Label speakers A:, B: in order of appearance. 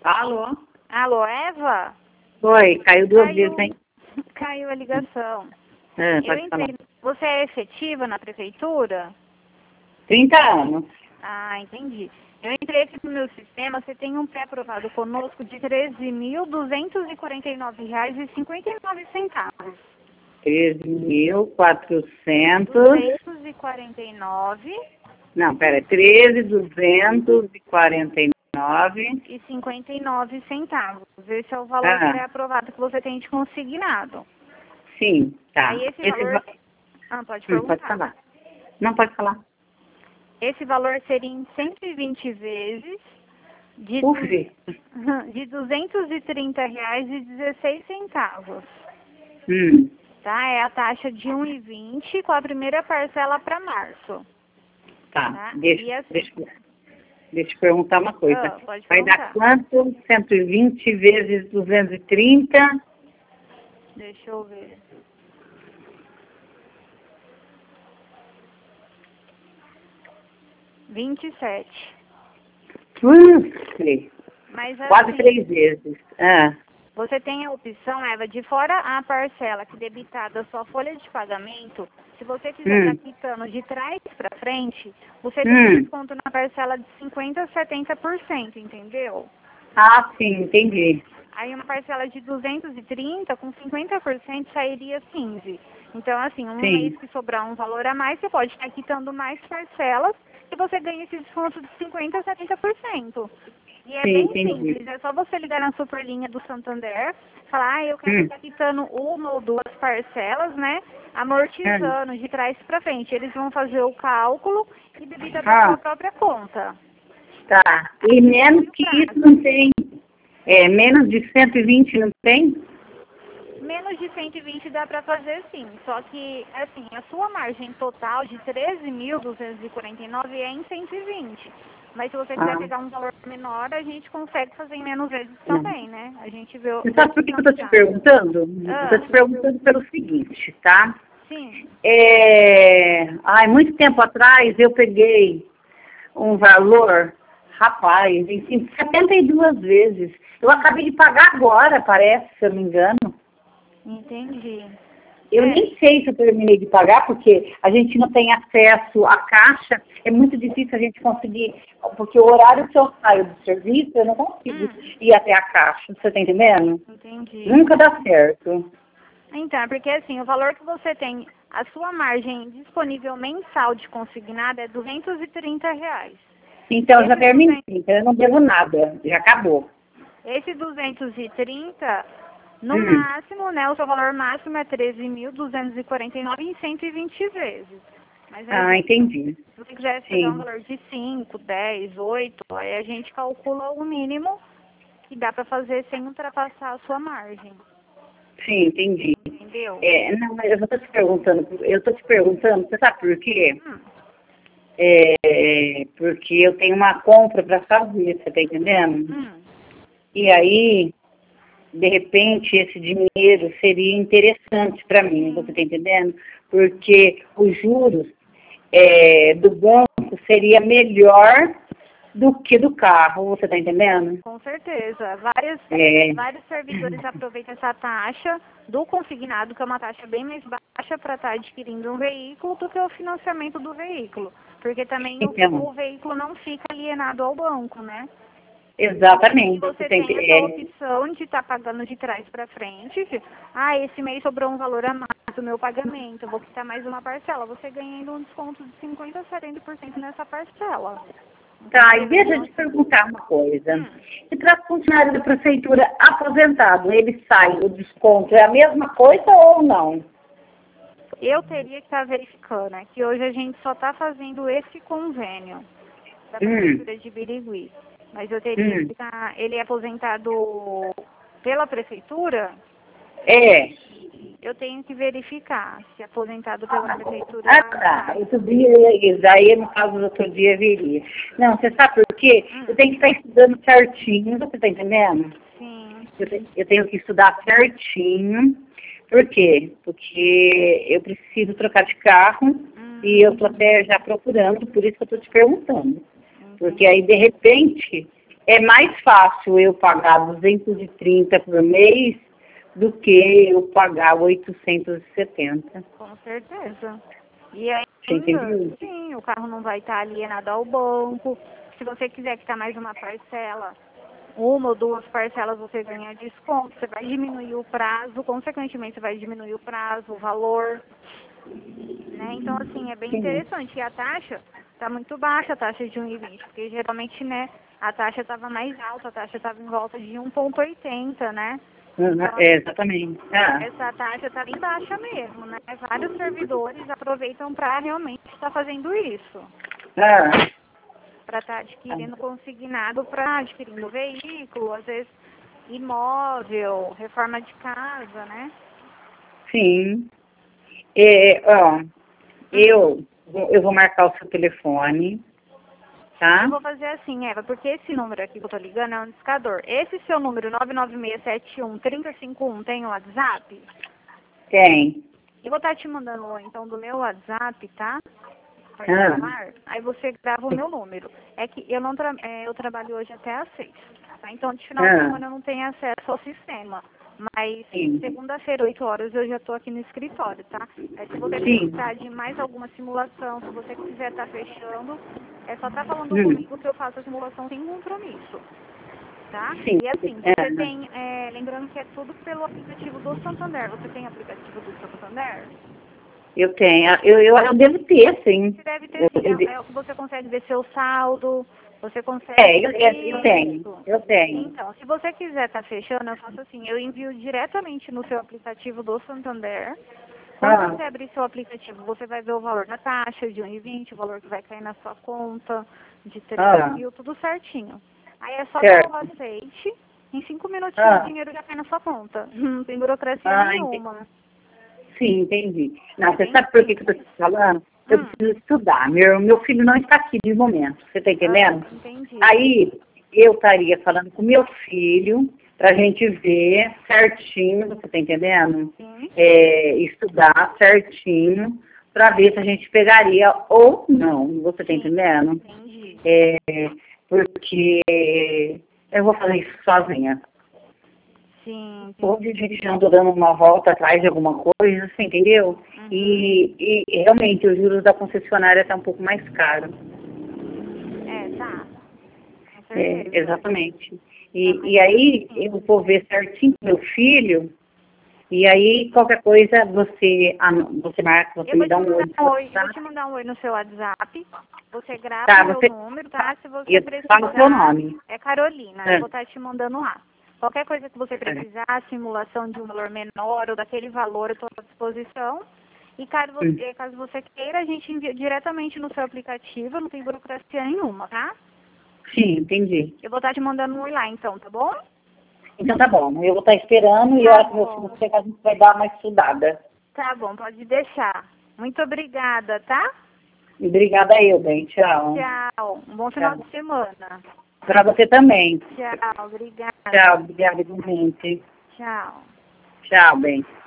A: Alô?
B: Alô, Eva?
A: Oi, caiu duas vezes, hein?
B: Caiu a ligação.
A: Ah,
B: Eu
A: pode falar.
B: entrei. Você é efetiva na prefeitura?
A: 30 anos.
B: Ah, entendi. Eu entrei aqui no meu sistema, você tem um pré-aprovado conosco de R$ 13.249,59.
A: 13.400.
B: 249
A: Não, pera, 13.249.
B: e 59 centavos. Esse é o valor
A: Ah,
B: pré-aprovado que você tem de consignado.
A: sim, tá.
B: Aí esse valor... Ah, pode perguntar.
A: Pode falar. Não, pode falar.
B: Esse valor seria em 120 vezes de,
A: Uf.
B: de R$ 230,16. Tá? É a taxa de 1,20 com a primeira parcela para março.
A: Tá,
B: Tá?
A: deixa
B: assim,
A: eu perguntar uma coisa.
B: pode
A: Vai
B: perguntar.
A: dar quanto? 120 vezes 230?
B: Deixa eu ver. R$ 27.
A: Uf,
B: Mas
A: quase
B: assim,
A: 3 vezes. Ah,
B: você tem a opção, Eva, de fora a parcela que debitar da sua folha de pagamento, se você quiser estar quitando de trás para frente, você tem desconto na parcela de 50% a 70%, entendeu?
A: Ah, sim, entendi.
B: Aí uma parcela de 230 com 50% sairia 15. Então, assim, um
A: Sim.
B: mês que sobrar um valor a mais, você pode estar quitando mais parcelas e você ganha esse desconto de 50% a 70%. E é
A: Sim,
B: bem
A: entendi.
B: simples, é só você ligar na Superlinha do Santander, falar, eu quero estar quitando uma ou duas parcelas, né, amortizando de trás para frente. Eles vão fazer o cálculo e debita da sua própria conta.
A: Tá. E menos que isso não tem. Menos de 120 não tem?
B: Menos de 120 dá para fazer sim, só que, assim, a sua margem total de 13.249 é em 120. Mas se você quiser pegar um valor menor, a gente consegue fazer em menos vezes também, né? A gente vê...
A: Você sabe por que eu estou te perguntando? Eu estou te perguntando pelo seguinte, tá?
B: Sim.
A: Muito tempo atrás eu peguei um valor, rapaz, em 72 vezes. Eu acabei de pagar agora, parece, se eu não me engano.
B: Entendi.
A: Eu nem sei se eu terminei de pagar, porque a gente não tem acesso à caixa. É muito difícil a gente conseguir, porque o horário que eu saio do serviço, eu não consigo ir até a caixa. Você está entendendo?
B: Entendi.
A: Nunca dá certo.
B: Então, porque assim, o valor que você tem, a sua margem disponível mensal de consignado é R$ 230.
A: Então, eu já terminei. Então, eu não devo nada. Já acabou.
B: Esse 230, no máximo, né, o seu valor máximo é 13.249 em 120 vezes. Mas aí,
A: Entendi.
B: se você quiser pegar um valor de 5, 10, 8, aí a gente calcula o mínimo que dá para fazer sem ultrapassar a sua margem.
A: Sim, entendi.
B: Entendeu?
A: Não, mas eu estou te perguntando, você sabe por quê? Porque eu tenho uma compra para fazer, você está entendendo? E aí, de repente, esse dinheiro seria interessante para mim, você está entendendo? Porque os juros do banco seria melhor do que do carro, você está entendendo?
B: Com certeza. Vários servidores aproveitam essa taxa do consignado, que é uma taxa bem mais baixa para estar adquirindo um veículo do que o financiamento do veículo. Porque também o veículo não fica alienado ao banco, né?
A: Exatamente.
B: Você tem essa opção de estar pagando de trás para frente. Esse mês sobrou um valor a mais do meu pagamento, eu vou quitar mais uma parcela. Você ganha ainda um desconto de 50% a 70% nessa parcela.
A: Tá, e deixa eu te perguntar uma coisa. E para funcionário da prefeitura aposentado, ele sai, o desconto é a mesma coisa ou não?
B: Eu teria que estar verificando, né, que hoje a gente só está fazendo esse convênio da prefeitura de Birigui. Mas eu teria que estar... Ele é aposentado pela prefeitura? Eu tenho que verificar se é aposentado pela prefeitura.
A: Tá. Outro dia, isso aí no caso do outro dia viria. Não, você sabe por quê? Eu tenho que estar estudando certinho, você está entendendo?
B: Sim.
A: Eu tenho que estudar certinho. Por quê? Porque eu preciso trocar de carro e eu estou até já procurando, por isso que eu estou te perguntando. Porque aí, de repente, é mais fácil eu pagar 230 por mês do que eu pagar 870.
B: Com certeza. E aí,
A: Você entendeu?
B: sim, o carro não vai estar alienado ao banco. Se você quiser quitar mais uma parcela, uma ou duas parcelas, você ganha desconto. Você vai diminuir o prazo, consequentemente você vai diminuir o prazo, o valor. Né? Então, assim, é bem interessante. E a taxa está muito baixa, a taxa de 1,20, porque geralmente, né, a taxa estava mais alta, a taxa estava em volta de 1,80, né? Então,
A: Exatamente.
B: essa taxa está bem baixa mesmo, né? Vários servidores aproveitam para realmente estar fazendo isso. Para estar adquirindo consignado, para adquirindo veículo, às vezes imóvel, reforma de casa, né?
A: Sim. Eu vou marcar o seu telefone, tá?
B: Eu vou fazer assim, Eva, porque esse número aqui que eu tô ligando é um indicador. Esse seu número, 996713051, tem o WhatsApp?
A: Tem.
B: Eu vou estar te mandando, então, do meu WhatsApp, tá? Particular. Aí você grava o meu número. É que eu não eu trabalho hoje até às 6, tá? Então, de final de semana eu não tenho acesso ao sistema. Mas segunda-feira, 8 horas, eu já estou aqui no escritório, tá? Aí, se você precisar de mais alguma simulação, se você quiser estar fechando, é só estar falando comigo que eu faço a simulação sem compromisso, tá?
A: Sim.
B: E assim, você tem, lembrando que é tudo pelo aplicativo do Santander. Você tem aplicativo do Santander?
A: Eu tenho. Eu devo ter, sim.
B: Você deve ter, sim. Você consegue ver seu saldo, você consegue...
A: Eu tenho. Eu tenho.
B: Então, se você quiser estar fechando, eu faço assim, eu envio diretamente no seu aplicativo do Santander. Quando você abrir seu aplicativo, você vai ver o valor da taxa de 1,20, o valor que vai cair na sua conta, de 3 mil, tudo certinho. Aí é só dar o aceite, em 5 minutinhos o dinheiro já cai na sua conta. Não tem burocracia nenhuma.
A: Sim, entendi. Não, você sabe por que eu estou te falando? Eu preciso estudar. Meu filho não está aqui de momento, você está entendendo?
B: Entendi.
A: Aí eu estaria falando com meu filho para a gente ver certinho, você está entendendo?
B: Sim.
A: Estudar certinho para ver se a gente pegaria ou não, você está entendendo?
B: Entendi.
A: Porque eu vou fazer isso sozinha.
B: Sim.
A: Hoje a gente anda dando uma volta atrás de alguma coisa, você entendeu? E realmente os juros da concessionária estão um pouco mais caros.
B: Tá.
A: Exatamente. E aí eu vou ver certinho com meu filho, e aí qualquer coisa você marca, você me dá um oi.
B: Eu vou te mandar um oi no seu WhatsApp. Você grava o meu número, tá? Se você precisar.
A: Fala o seu nome.
B: É Carolina, eu vou estar te mandando lá. Qualquer coisa que você precisar, simulação de um valor menor ou daquele valor, eu estou à disposição. E caso você queira, a gente envia diretamente no seu aplicativo, não tem burocracia nenhuma, tá?
A: Sim, entendi.
B: Eu vou estar te mandando um oi lá, então, tá bom?
A: Então tá bom, eu vou estar esperando e a hora que meu filho chegar, a gente vai dar uma estudada.
B: Tá bom, pode deixar. Muito obrigada, tá?
A: Obrigada eu, bem. Tchau.
B: Tchau. Um bom final de semana.
A: Para você também.
B: Tchau, obrigada.
A: Tchau, obrigada igualmente.
B: Tchau.
A: Tchau, bem.